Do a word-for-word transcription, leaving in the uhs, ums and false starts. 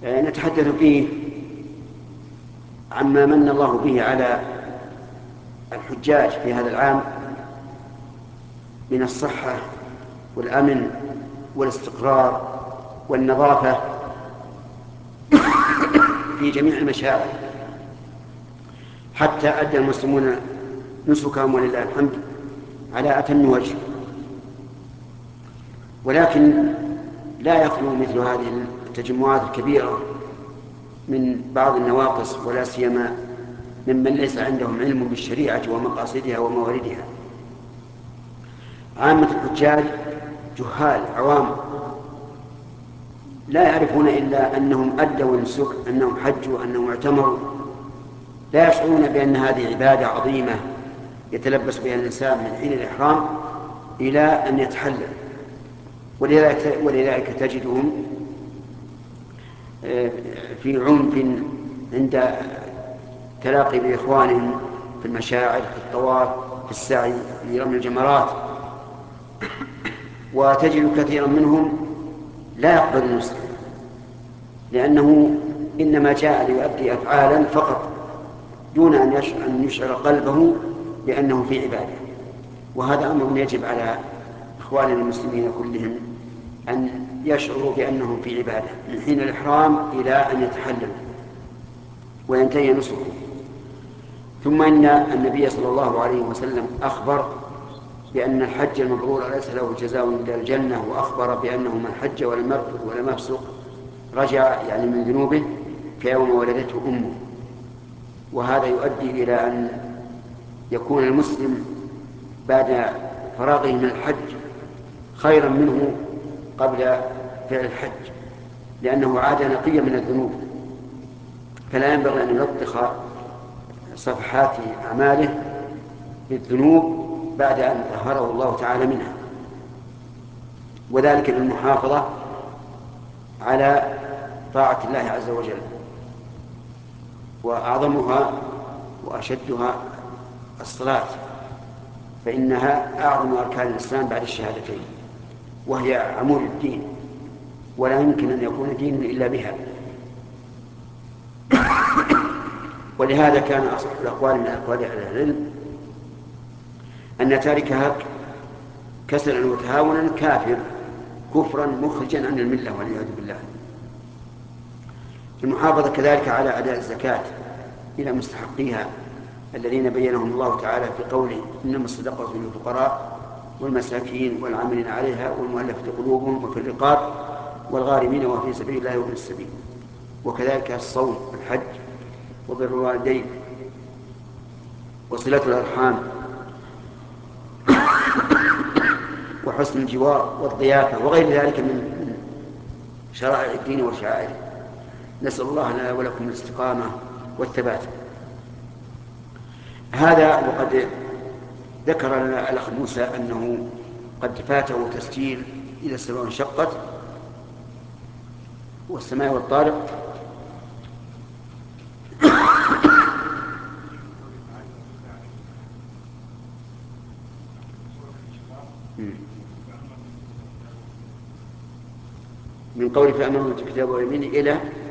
نتحدث فيه عما من الله به على الحجاج في هذا العام من الصحة والأمن والاستقرار والنظافة في جميع المشاعر، حتى أدى المسلمون نسكهم ولله الحمد على أتم وجه. ولكن لا يخلو مثل هذه التجمعات الكبيرة من بعض النواقص، ولا سيما ممن ليس عندهم علم بالشريعة ومقاصدها ومواردها. عامة الحجاج جهال عوام لا يعرفون إلا أنهم أدوا النسك، أنهم حجوا، أنهم اعتمروا، لا يشعرون بأن هذه عبادة عظيمة يتلبس بها الإنسان من حين الإحرام إلى أن يتحلل. ولذلك, ولذلك تجدهم في عنف عند تلاقي بإخوانهم في المشاعر، في الطواف، في السعي، في رمي الجمرات. وتجد كثيرا منهم لا يقبل المسلم، لأنه إنما جاء ليؤدي أفعالا فقط دون أن يشعر قلبه بأنه في عبادة. وهذا أمر يجب على إخواننا المسلمين كلهم أن يشعروا بأنهم في عبادة من حين الإحرام إلى أن يتحللوا وينتهي نسكه. ثم إن النبي صلى الله عليه وسلم أخبر بأن الحج المبرور ليس له جزاء إلا الجنة، وأخبر بأنه من حج ولم يرفث ولم يفسق رجع يعني من ذنوبه كيوم ولدته أمه. وهذا يؤدي إلى أن يكون المسلم بعد فراغه من الحج خيرا منه قبل فعل الحج، لأنه عاد نقيا من الذنوب، فلا ينبغي أن يلطخ صفحات أعماله بالذنوب بعد أن طهره الله تعالى منها. وذلك بالمحافظة على طاعة الله عز وجل، وأعظمها وأشدها الصلاة، فإنها أعظم أركان الإسلام بعد الشهادتين، وهي عمود الدين، ولا يمكن أن يكون دين إلا بها. ولهذا كان أصح الأقوال من أقوال أهل العلم أن تاركها كسلا وتهاونا كافر كفرا مخرجا عن الملة والعياذ بالله. المحافظة كذلك على أداء الزكاة إلى مستحقيها الذين بينهم الله تعالى في قوله إنما الصدقة للفقراء والمساكين والعاملين عليها والمؤلفة قلوبهم وفي الرقاب والغارمين وفي سبيل الله وفي السبيل. وكذلك الصوم والحج وبر الوالدين وصلة الأرحام وحسن الجوار والضيافة وغير ذلك من شرائع الدين وشعائره. نسأل الله لنا ولكم الاستقامة والثبات. هذا وقد ذكر لنا الأخ موسى أنه قد فاته تسجيل إذا السماء انشقت والسماء والطارق. من قول فأمنوا بالكتاب واليمين إلى